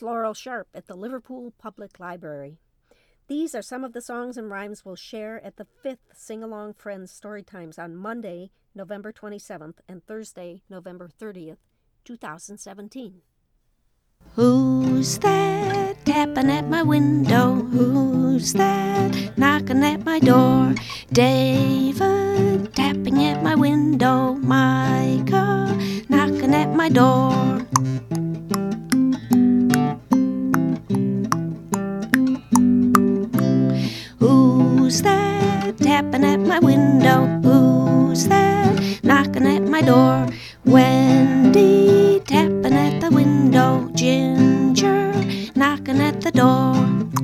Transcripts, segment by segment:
Laurel Sharp at the Liverpool Public Library. These are some of the songs and rhymes we'll share at the 5th Sing-Along Friends Storytimes on Monday, November 27th and Thursday, November 30th, 2017. Who's that tapping at my window? Who's that knocking at my door? David tapping at my window. Micah knocking at my door. Who's that tapping at my window? Who's that knocking at my door? Wendy tapping at the window. Ginger knocking at the door.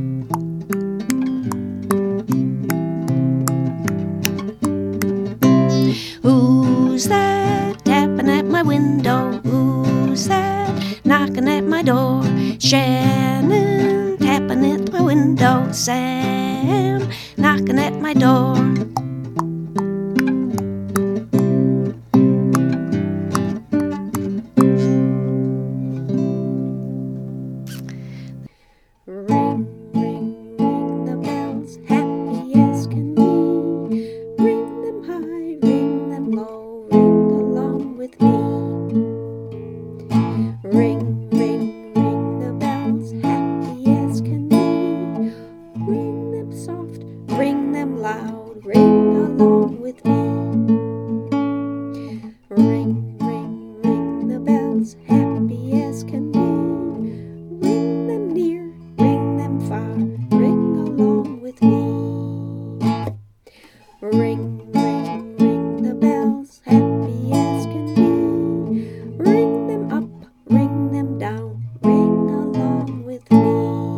Who's that tapping at my window? Who's that knocking at my door? Shannon tapping at my window. Sam knocking at my door. Ring, ring, ring the bells, happy as can be. Ring them high, ring them low, ring along with me. Ring, ring, ring the bells, happy as can be. Ring them soft, ring them loud, ring along with me. Ring, ring, ring the bells, happy as can be. Ring them near, ring them far, ring along with me. Ring, ring, ring the bells, happy as can be. Ring them up, ring them down, ring along with me.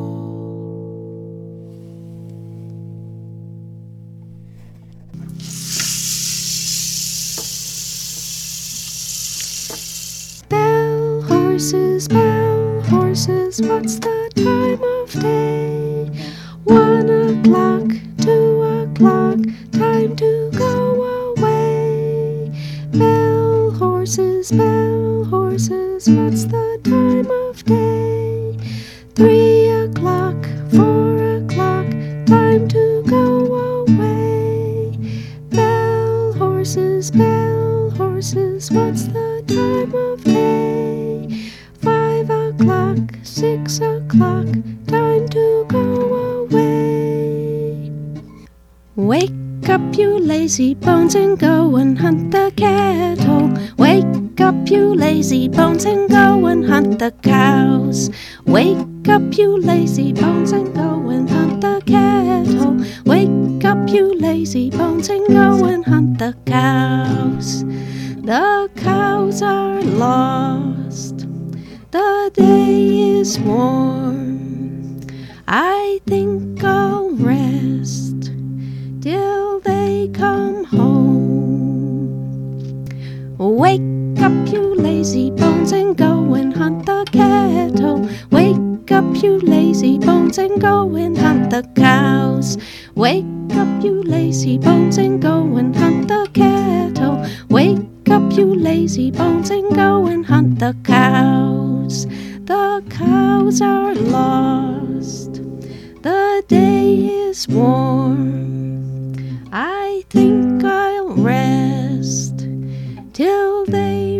Bell horses, what's the time of day? 1 o'clock, 2 o'clock, time to go away. Bell horses, what's the time of day? 3 o'clock, 4 o'clock, time to go away. Bell horses, what's the time of day? 5 o'clock, 6 o'clock, time to go away. Wake up, you lazy bones, and go and hunt the cattle. Wake up, you lazy bones, and go and hunt the cows. Wake up, you lazy bones, and go and hunt the cattle. Wake up, you lazy bones, and go and hunt the cows. The cows are lost. The day is warm. I think I'll rest till they come home. Wake up, you lazy bones, and go and hunt the cattle. Wake up, you lazy bones, and go and hunt the cows. Wake up, you lazy bones, and go and hunt the cattle. Wake up, you lazy bones, and go and hunt the cows. The cows are lost. The day is warm. I think I'll rest till they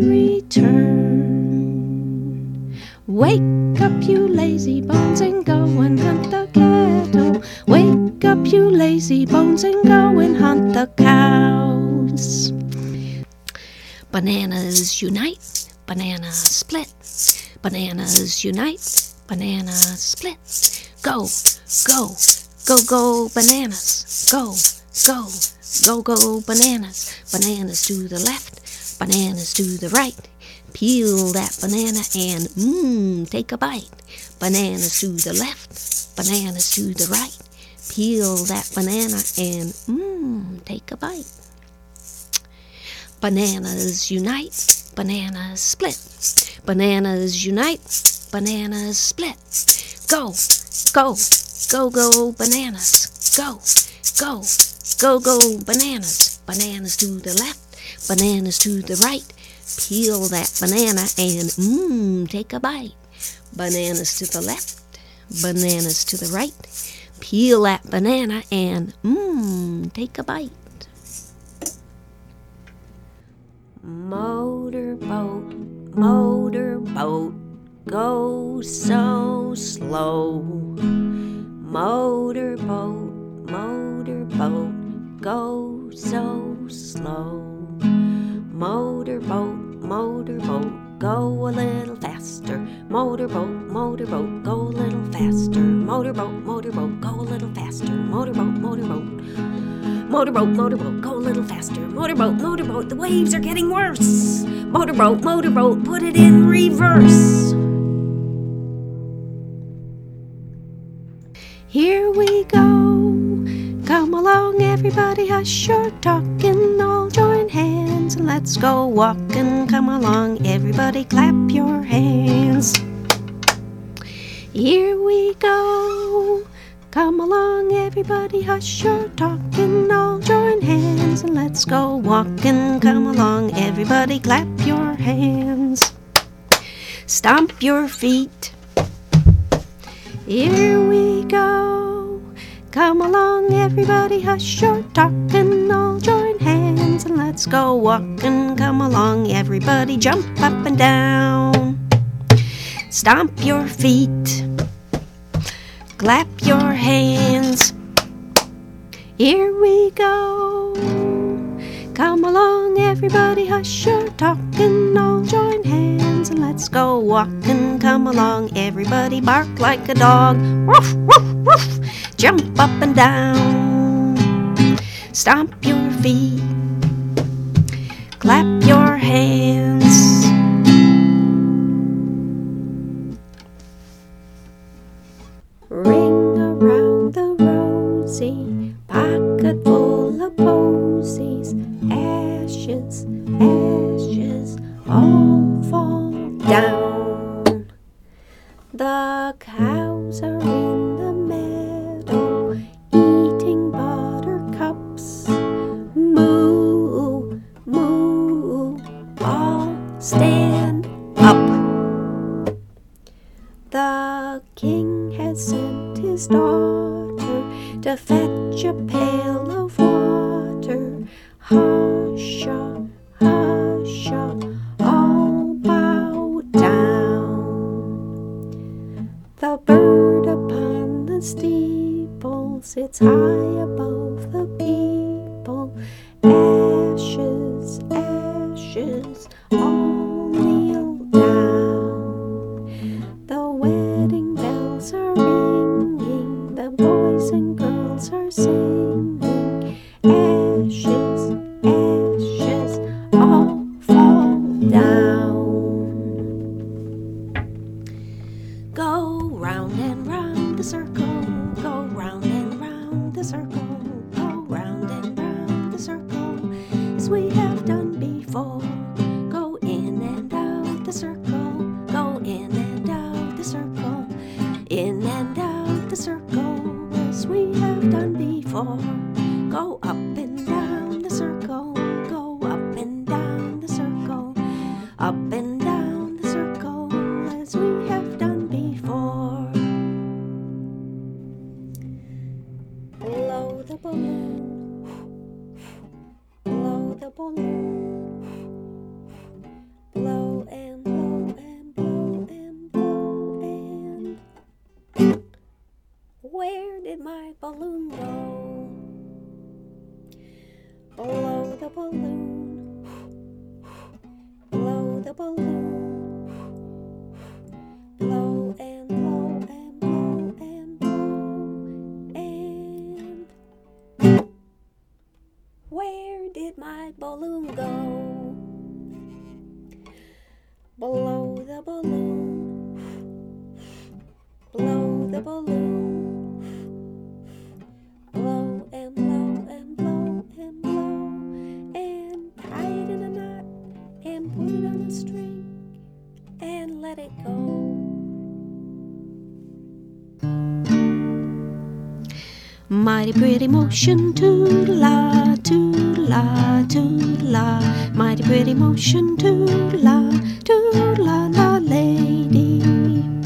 return. Wake up, you lazy bones, and go and hunt the cattle. Wake up, you lazy bones, and go and hunt the cows. Bananas unite, bananas split. Bananas unite, bananas split. Go, go, go, go, bananas. Go, go, go, go, bananas. Bananas to the left, bananas to the right. Peel that banana and take a bite. Bananas to the left, bananas to the right. Peel that banana and take a bite. Bananas unite, bananas split. Bananas unite, bananas split. Go, go, go, go, bananas. Go, go, go, go, bananas. Bananas to the left, bananas to the right. Peel that banana and take a bite. Bananas to the left, bananas to the right. Peel that banana and take a bite. Motorboat, motorboat, go so slow. Motorboat, motorboat, go so slow. Motorboat, motorboat, go a little faster. Motorboat, motorboat, go a little faster. Motorboat, motorboat, go a little faster. Motorboat, motorboat. Motorboat, motorboat, go a little faster. Motorboat, motorboat, the waves are getting worse. Motorboat, motorboat, put it in reverse. Here we go. Come along, everybody, hush your talking. All join hands and let's go walking. Come along, everybody, clap your hands. Here we go. Come along, everybody, hush your talking. All join hands and let's go walking. Come along, everybody, clap your hands. Stomp your feet. Here we go. Come along, everybody, hush your talking. All join hands and let's go walking. Come along, everybody, jump up and down. Stomp your feet. Clap your hands. Here we go. Come along, everybody, hush your talking. All join hands and let's go walking. Come along, everybody, bark like a dog. Woof, woof, woof. Jump up and down. Stomp your feet. Clap your hands. Ring around the rosy, pocket full of posies. Ashes, ashes, all fall down. The cows are in the meadow, eating buttercups. Moo, moo, all stand up. The king has sent his daughter to fetch a pail of water. Hush-a, hush-a, all bow down. The bird upon the steeple sits high above the people. Ashes, ashes, all kneel down. The wedding bells are ringing, the boys and girls are singing. Ashes, ashes, all fall down. Go round and round the circle, go round and round the circle, go round and round the circle, as we have done before. Go in and out the circle, go in and out the circle, in and out the circle, as we have done before. Go up and down the circle, go up and down the circle, up and down the circle, as we have done before. Blow the balloon, blow the balloon, blow and blow and blow and blow and... Where did my balloon go? Blow the balloon, blow the balloon, blow and blow and blow and blow and... Where did my balloon go? Blow the balloon, blow the balloon, blow and blow and blow and blow, and tie it in a knot and put it on a string and let it go. Mighty pretty motion, toodle-la, toodle-la, toodle-la. Mighty pretty motion, toodle-la, toodle-la, la lady.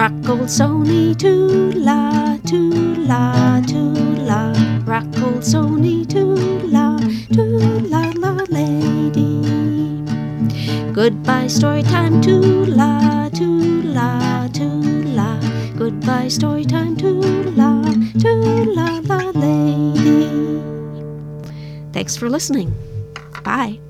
Rock old Sony, too-la, too-la, too-la. Rock old Sony, too-la, too-la, la lady. Goodbye story time, too-la, too-la, too-la. Goodbye story time, too-la, too-la, la lady. Thanks for listening. Bye.